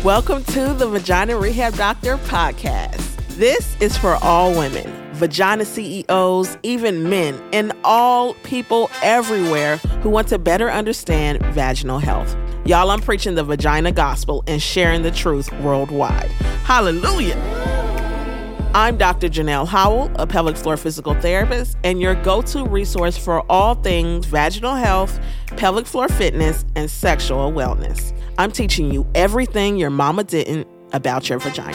Welcome to the Vagina Rehab Doctor podcast. This is for all women, vagina CEOs, even men, and all people everywhere who want to better understand vaginal health. Y'all, I'm preaching the vagina gospel and sharing the truth worldwide. Hallelujah. I'm Dr. Janelle Howell, a pelvic floor physical therapist, and your go-to resource for all things vaginal health, pelvic floor fitness, and sexual wellness. I'm teaching you everything your mama didn't about your vagina.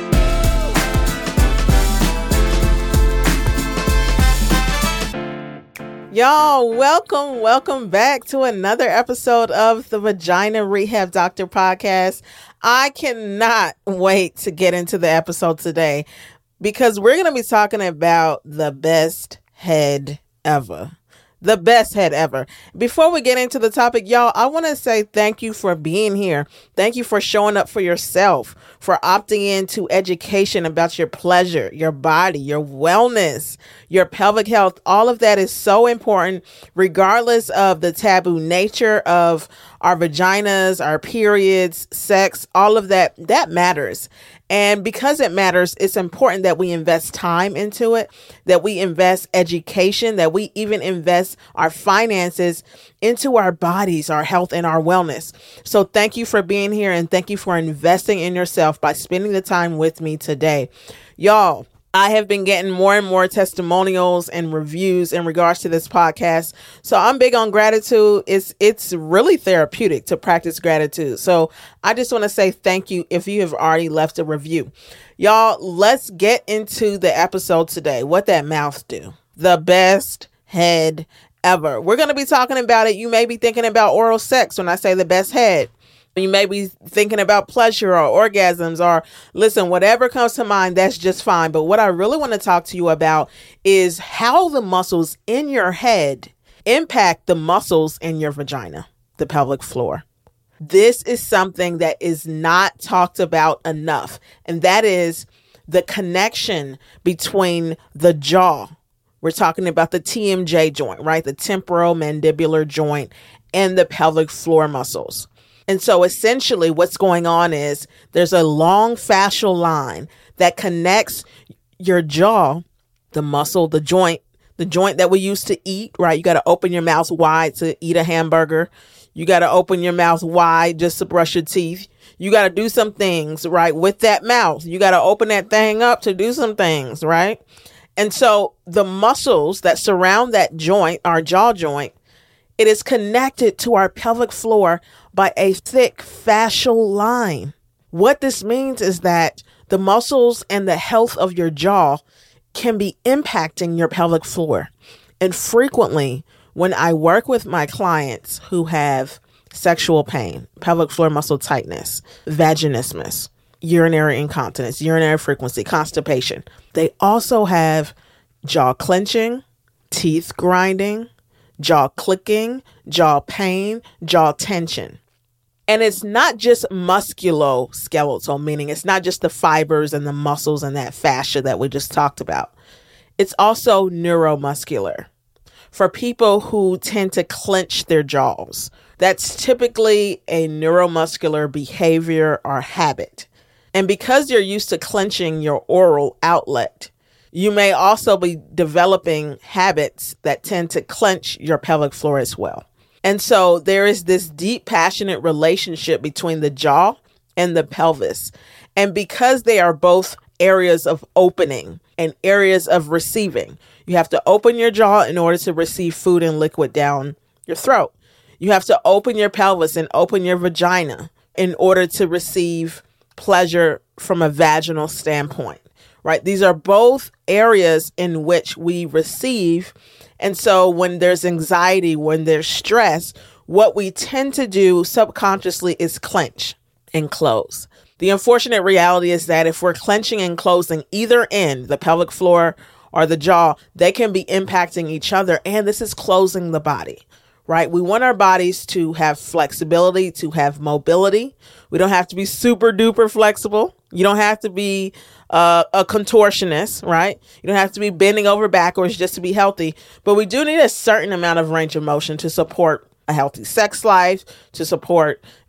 Y'all, welcome back to another episode of the Vagina Rehab Doctor podcast. I cannot wait to get into the episode today because we're going to be talking about the best head ever. The best head ever. Before we get into the topic, y'all, I want to say thank you for being here. Thank you for showing up for yourself, for opting into education about your pleasure, your body, your wellness, your pelvic health. All of that is so important, regardless of the taboo nature of our vaginas, our periods, sex, all of that. That matters. And because it matters, it's important that we invest time into it, that we invest education, that we even invest our finances into our bodies, our health, and our wellness. So thank you for being here, and thank you for investing in yourself by spending the time with me today. Y'all, I have been getting more and more testimonials and reviews in regards to this podcast. So I'm big on gratitude. It's really therapeutic to practice gratitude. So I just want to say thank you if you have already left a review. Y'all, let's get into the episode today. What that mouth do. The best head ever. We're going to be talking about it. You may be thinking about oral sex when I say the best head. You may be thinking about pleasure or orgasms or listen, whatever comes to mind, that's just fine. But what I really want to talk to you about is how the muscles in your head impact the muscles in your vagina, the pelvic floor. This is something that is not talked about enough. And that is the connection between the jaw. We're talking about the TMJ joint, right? The temporomandibular joint and the pelvic floor muscles. And so essentially what's going on is there's a long fascial line that connects your jaw, the muscle, the joint that we use to eat, right? You got to open your mouth wide to eat a hamburger. You got to open your mouth wide just to brush your teeth. You got to do some things, right? With that mouth, you got to open that thing up to do some things, right? And so the muscles that surround that joint, our jaw joint, it is connected to our pelvic floor by a thick fascial line. What this means is that the muscles and the health of your jaw can be impacting your pelvic floor. And frequently, when I work with my clients who have sexual pain, pelvic floor muscle tightness, vaginismus, urinary incontinence, urinary frequency, constipation, they also have jaw clenching, teeth grinding, jaw clicking, jaw pain, jaw tension. And it's not just musculoskeletal, meaning it's not just the fibers and the muscles and that fascia that we just talked about. It's also neuromuscular. For people who tend to clench their jaws, that's typically a neuromuscular behavior or habit. And because you're used to clenching your oral outlet, you may also be developing habits that tend to clench your pelvic floor as well. And so there is this deep, passionate relationship between the jaw and the pelvis. And because they are both areas of opening and areas of receiving, you have to open your jaw in order to receive food and liquid down your throat. You have to open your pelvis and open your vagina in order to receive pleasure from a vaginal standpoint. Right? These are both areas in which we receive. And so when there's anxiety, when there's stress, what we tend to do subconsciously is clench and close. The unfortunate reality is that if we're clenching and closing either end, the pelvic floor or the jaw, they can be impacting each other. And this is closing the body. Right? We want our bodies to have flexibility, to have mobility. We don't have to be super duper flexible. You don't have to be a contortionist, right? You don't have to be bending over backwards just to be healthy. But we do need a certain amount of range of motion to support a healthy sex life, to support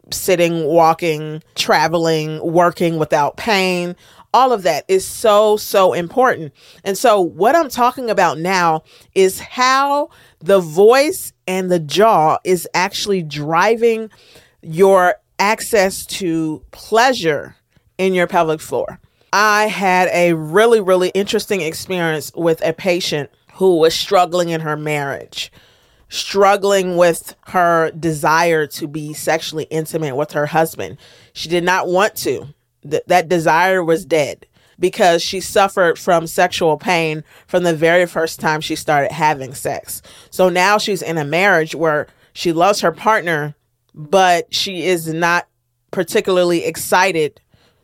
sitting, walking, traveling, working without pain. All of that is so, so important. And so what I'm talking about now is how the voice and the jaw is actually driving your access to pleasure in your pelvic floor. I had a really, really interesting experience with a patient who was struggling in her marriage, struggling with her desire to be sexually intimate with her husband. She did not want to. That desire was dead because she suffered from sexual pain from the very first time she started having sex. So now she's in a marriage where she loves her partner, but she is not particularly excited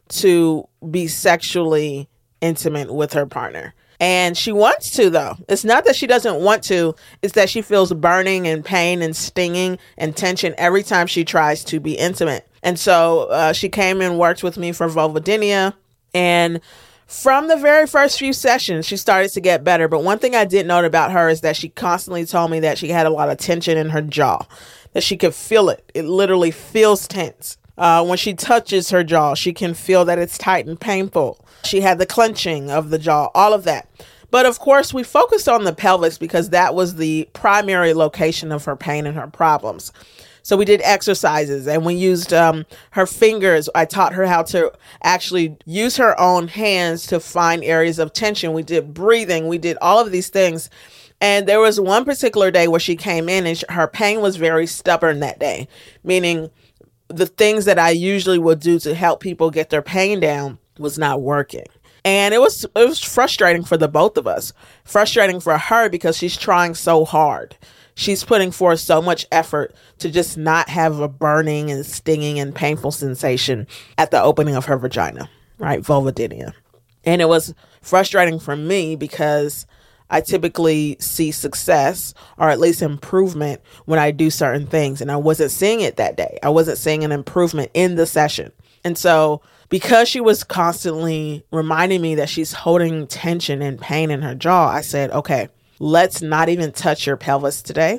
to be sexually intimate with her partner. And she wants to, though. It's not that she doesn't want to. It's that she feels burning and pain and stinging and tension every time she tries to be intimate. And so she came and worked with me for vulvodynia. And from the very first few sessions, she started to get better. But one thing I did note about her is that she constantly told me that she had a lot of tension in her jaw, that she could feel it. It literally feels tense. When she touches her jaw, she can feel that it's tight and painful. She had the clenching of the jaw, all of that. But of course, we focused on the pelvis because that was the primary location of her pain and her problems. So we did exercises and we used her fingers. I taught her how to actually use her own hands to find areas of tension. We did breathing. We did all of these things. And there was one particular day where she came in and her pain was very stubborn that day, meaning the things that I usually would do to help people get their pain down was not working. And it was frustrating for the both of us. Frustrating for her because she's trying so hard. She's putting forth so much effort to just not have a burning and stinging and painful sensation at the opening of her vagina, right? Vulvodynia. And it was frustrating for me because I typically see success or at least improvement when I do certain things. And I wasn't seeing it that day. I wasn't seeing an improvement in the session. And so because she was constantly reminding me that she's holding tension and pain in her jaw, I said, okay, let's not even touch your pelvis today.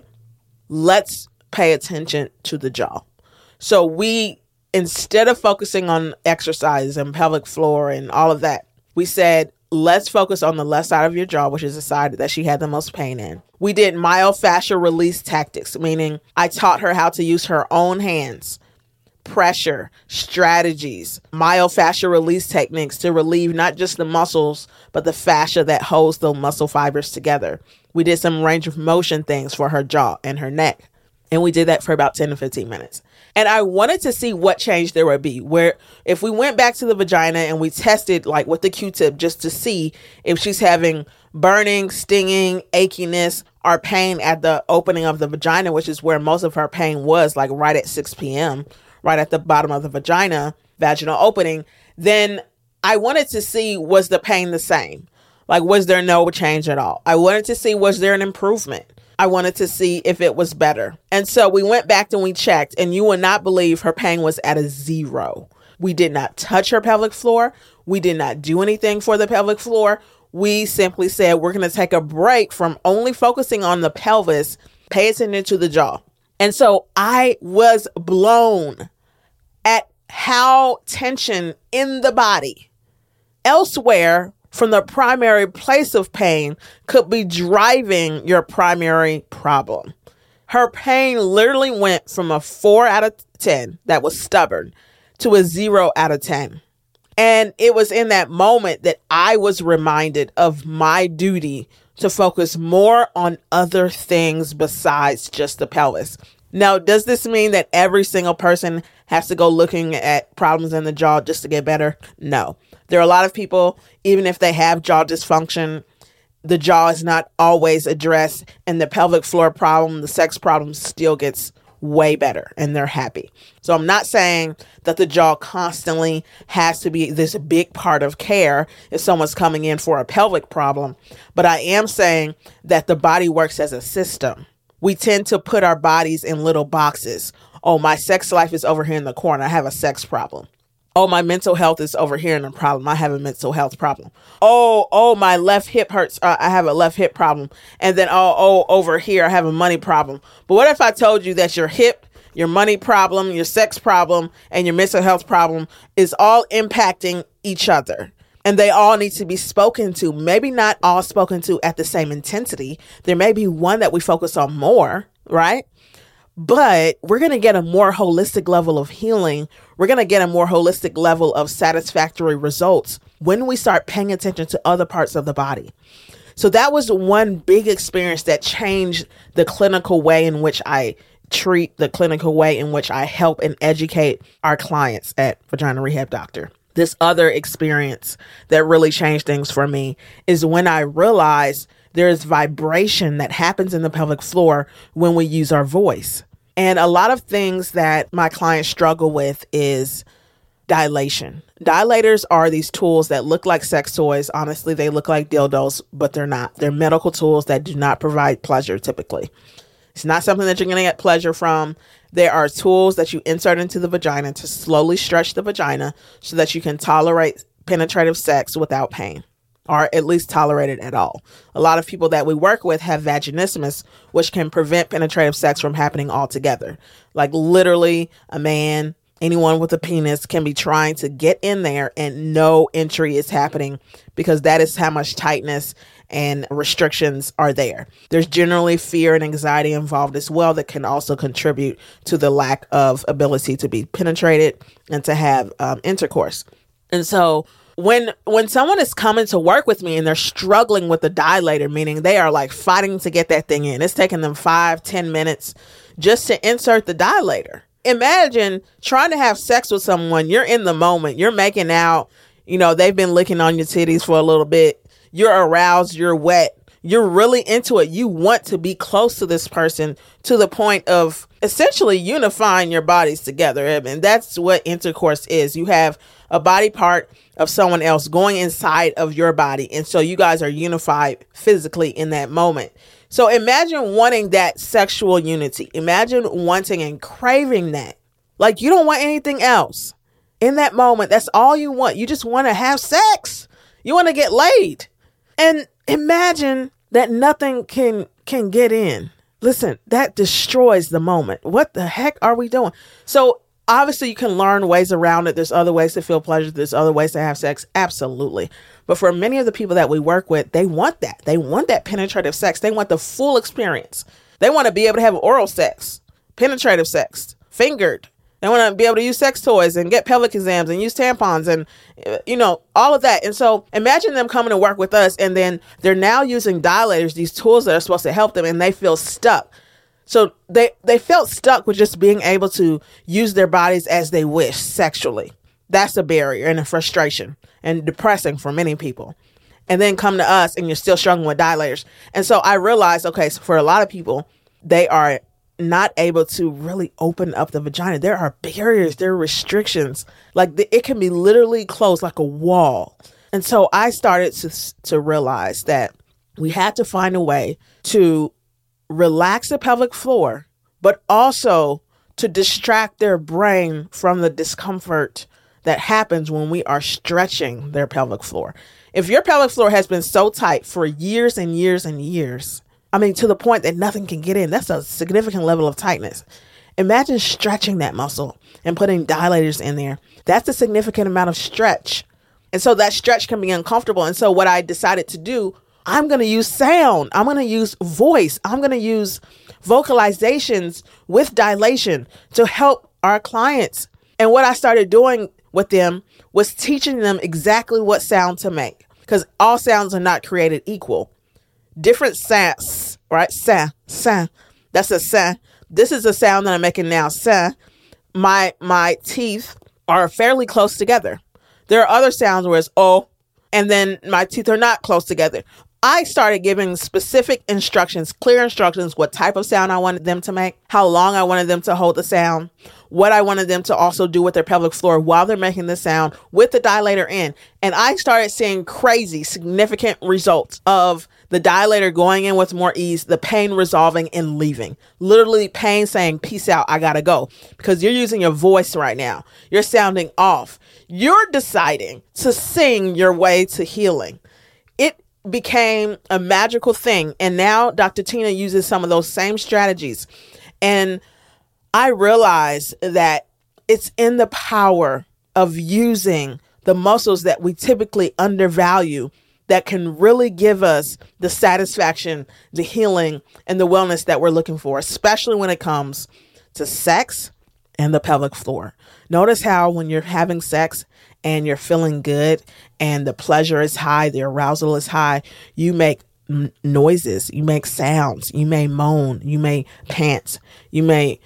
Let's pay attention to the jaw. So we, instead of focusing on exercise and pelvic floor and all of that, we said, let's focus on the left side of your jaw, which is the side that she had the most pain in. We did myofascial release tactics, meaning I taught her how to use her own hands, pressure, strategies, myofascial release techniques to relieve not just the muscles, but the fascia that holds the muscle fibers together. We did some range of motion things for her jaw and her neck. And we did that for about 10 to 15 minutes. And I wanted to see what change there would be, where if we went back to the vagina and we tested like with the Q-tip just to see if she's having burning, stinging, achiness, or pain at the opening of the vagina, which is where most of her pain was, like right at 6 p.m., right at the bottom of the vagina, vaginal opening, then I wanted to see, was the pain the same? Like, was there no change at all? I wanted to see, was there an improvement? I wanted to see if it was better. And so we went back and we checked, and you will not believe her pain was at a 0. We did not touch her pelvic floor. We did not do anything for the pelvic floor. We simply said, we're going to take a break from only focusing on the pelvis, pay attention to the jaw. And so I was blown at how tension in the body elsewhere from the primary place of pain could be driving your primary problem. Her pain literally went from a 4 out of 10 that was stubborn to a 0 out of 10. And it was in that moment that I was reminded of my duty to focus more on other things besides just the pelvis. Now, does this mean that every single person has to go looking at problems in the jaw just to get better? No. There are a lot of people, even if they have jaw dysfunction, the jaw is not always addressed, and the pelvic floor problem, the sex problem still gets way better and they're happy. So I'm not saying that the jaw constantly has to be this big part of care if someone's coming in for a pelvic problem, but I am saying that the body works as a system. We tend to put our bodies in little boxes. Oh, my sex life is over here in the corner. I have a sex problem. Oh, my mental health is over here in a problem. I have a mental health problem. Oh, my left hip hurts. I have a left hip problem. And then, over here, I have a money problem. But what if I told you that your hip, your money problem, your sex problem, and your mental health problem is all impacting each other. And they all need to be spoken to. Maybe not all spoken to at the same intensity. There may be one that we focus on more, right? But we're going to get a more holistic level of healing. We're going to get a more holistic level of satisfactory results when we start paying attention to other parts of the body. So that was one big experience that changed the clinical way in which I treat, the clinical way in which I help and educate our clients at Vagina Rehab Doctor. This other experience that really changed things for me is when I realized there's vibration that happens in the pelvic floor when we use our voice. And a lot of things that my clients struggle with is dilation. Dilators are these tools that look like sex toys. Honestly, they look like dildos, but they're not. They're medical tools that do not provide pleasure typically. It's not something that you're going to get pleasure from. There are tools that you insert into the vagina to slowly stretch the vagina so that you can tolerate penetrative sex without pain, or at least tolerate it at all. A lot of people that we work with have vaginismus, which can prevent penetrative sex from happening altogether. Like literally a man, anyone with a penis can be trying to get in there and no entry is happening because that is how much tightness and restrictions are there. There's generally fear and anxiety involved as well that can also contribute to the lack of ability to be penetrated and to have intercourse. And so when someone is coming to work with me and they're struggling with the dilator, meaning they are like fighting to get that thing in, it's taking them 5-10 minutes just to insert the dilator. Imagine trying to have sex with someone. You're in the moment. You're making out. You know, they've been licking on your titties for a little bit. You're aroused. You're wet. You're really into it. You want to be close to this person to the point of essentially unifying your bodies together. And that's what intercourse is. You have a body part of someone else going inside of your body. And so you guys are unified physically in that moment. So imagine wanting that sexual unity. Imagine wanting and craving that. Like you don't want anything else. In that moment, that's all you want. You just want to have sex. You want to get laid. And imagine that nothing can get in. Listen, that destroys the moment. What the heck are we doing? So obviously you can learn ways around it. There's other ways to feel pleasure. There's other ways to have sex. Absolutely. But for many of the people that we work with, they want that. They want that penetrative sex. They want the full experience. They want to be able to have oral sex, penetrative sex, fingered. They want to be able to use sex toys and get pelvic exams and use tampons and, you know, all of that. And so imagine them coming to work with us and then they're now using dilators, these tools that are supposed to help them, and they feel stuck. So they felt stuck with just being able to use their bodies as they wish sexually. That's a barrier and a frustration and depressing for many people. And then come to us and you're still struggling with dilators. And so I realized, okay, so for a lot of people, they are not able to really open up the vagina. There are barriers, there are restrictions. Like it can be literally closed like a wall. And so I started to realize that we had to find a way to relax the pelvic floor, but also to distract their brain from the discomfort that happens when we are stretching their pelvic floor. If your pelvic floor has been so tight for years and years and years, I mean, to the point that nothing can get in, that's a significant level of tightness. Imagine stretching that muscle and putting dilators in there. That's a significant amount of stretch. And so that stretch can be uncomfortable. And so what I decided to do, I'm going to use sound. I'm going to use voice. I'm going to use vocalizations with dilation to help our clients. And what I started doing with them was teaching them exactly what sound to make, because all sounds are not created equal. Different sounds, right? Sa. That's a sa. This is a sound that I'm making now. Sa. My teeth are fairly close together. There are other sounds where it's oh, and then my teeth are not close together. I started giving specific instructions, clear instructions, what type of sound I wanted them to make, how long I wanted them to hold the sound, what I wanted them to also do with their pelvic floor while they're making the sound with the dilator in. And I started seeing crazy, significant results of the dilator going in with more ease, the pain resolving and leaving. Literally pain saying, peace out, I gotta go. Because you're using your voice right now. You're sounding off. You're deciding to sing your way to healing. It became a magical thing. And now Dr. Tina uses some of those same strategies. And I realized that it's in the power of using the muscles that we typically undervalue that can really give us the satisfaction, the healing, and the wellness that we're looking for, especially when it comes to sex and the pelvic floor. Notice how when you're having sex and you're feeling good and the pleasure is high, the arousal is high, you make noises, you make sounds, you may moan, you may pant, you may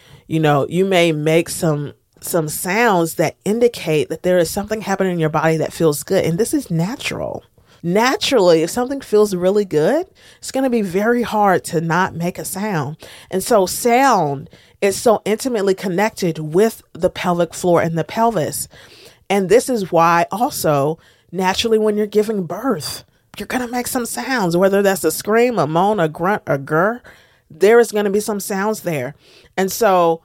make some sounds that indicate that there is something happening in your body that feels good. And this is natural. Naturally, if something feels really good, it's going to be very hard to not make a sound. And so sound is so intimately connected with the pelvic floor and the pelvis. And this is why also naturally when you're giving birth, you're going to make some sounds, whether that's a scream, a moan, a grunt, a grr, there is going to be some sounds there. And so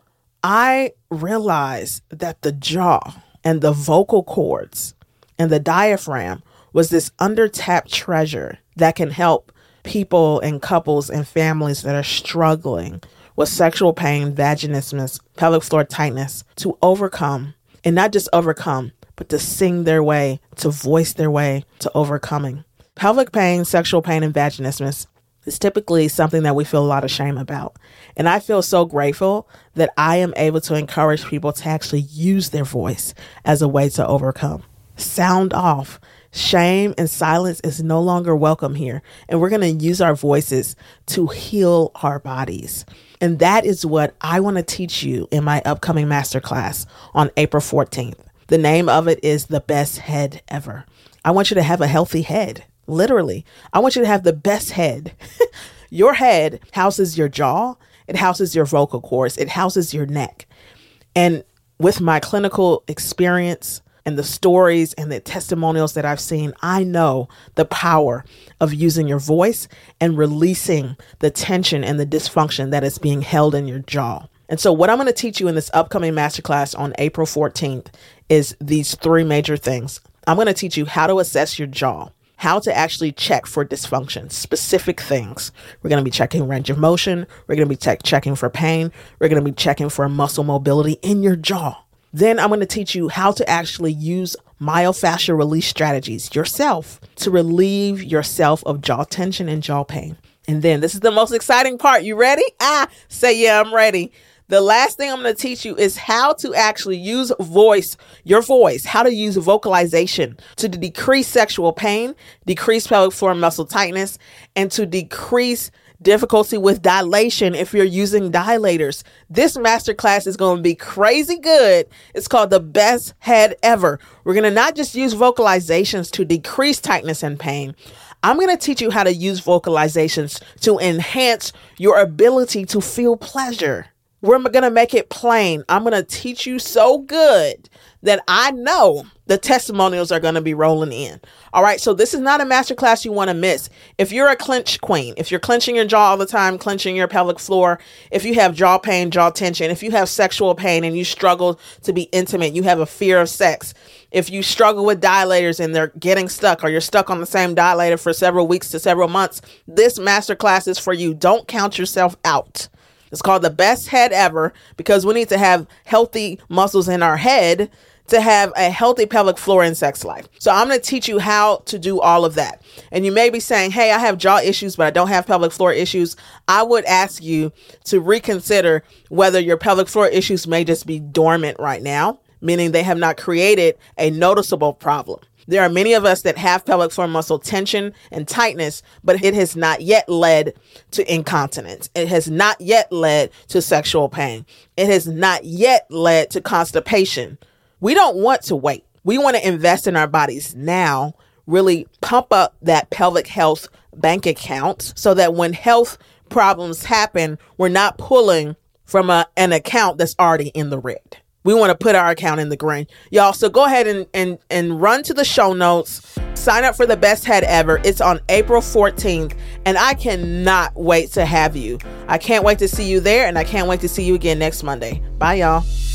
I realized that the jaw and the vocal cords and the diaphragm was this under-tapped treasure that can help people and couples and families that are struggling with sexual pain, vaginismus, pelvic floor tightness to overcome, and not just overcome, but to sing their way, to voice their way to overcoming. Pelvic pain, sexual pain, and vaginismus is typically something that we feel a lot of shame about. And I feel so grateful that I am able to encourage people to actually use their voice as a way to overcome. Sound off. Shame and silence is no longer welcome here. And we're going to use our voices to heal our bodies. And that is what I want to teach you in my upcoming masterclass on April 14th. The name of it is The Best Head Ever. I want you to have a healthy head. Literally, I want you to have the best head. Your head houses your jaw. It houses your vocal cords. It houses your neck. And with my clinical experience and the stories and the testimonials that I've seen, I know the power of using your voice and releasing the tension and the dysfunction that is being held in your jaw. And so what I'm going to teach you in this upcoming masterclass on April 14th is these three major things. I'm going to teach you how to assess your jaw, how to actually check for dysfunction, specific things. We're going to be checking range of motion. We're going to be checking for pain. We're going to be checking for muscle mobility in your jaw. Then I'm going to teach you how to actually use myofascial release strategies yourself to relieve yourself of jaw tension and jaw pain. And then this is the most exciting part. You ready? Say, yeah, I'm ready. The last thing I'm going to teach you is how to actually use your voice, how to use vocalization to decrease sexual pain, decrease pelvic floor muscle tightness, and to decrease difficulty with dilation if you're using dilators. This masterclass is going to be crazy good. It's called The Best Head Ever. We're going to not just use vocalizations to decrease tightness and pain. I'm going to teach you how to use vocalizations to enhance your ability to feel pleasure. We're going to make it plain. I'm going to teach you so good that I know the testimonials are going to be rolling in. All right. So this is not a masterclass you want to miss. If you're a clench queen, if you're clenching your jaw all the time, clenching your pelvic floor, if you have jaw pain, jaw tension, if you have sexual pain and you struggle to be intimate, you have a fear of sex, if you struggle with dilators and they're getting stuck or you're stuck on the same dilator for several weeks to several months, this masterclass is for you. Don't count yourself out. It's called The Best Head Ever because we need to have healthy muscles in our head to have a healthy pelvic floor and sex life. So I'm going to teach you how to do all of that. And you may be saying, hey, I have jaw issues, but I don't have pelvic floor issues. I would ask you to reconsider whether your pelvic floor issues may just be dormant right now, meaning they have not created a noticeable problem. There are many of us that have pelvic floor muscle tension and tightness, but it has not yet led to incontinence. It has not yet led to sexual pain. It has not yet led to constipation. We don't want to wait. We want to invest in our bodies now, really pump up that pelvic health bank account so that when health problems happen, we're not pulling from an account that's already in the red. We want to put our account in the green. Y'all, so go ahead and run to the show notes. Sign up for The Best Head Ever. It's on April 14th, and I cannot wait to have you. I can't wait to see you there, and I can't wait to see you again next Monday. Bye, y'all.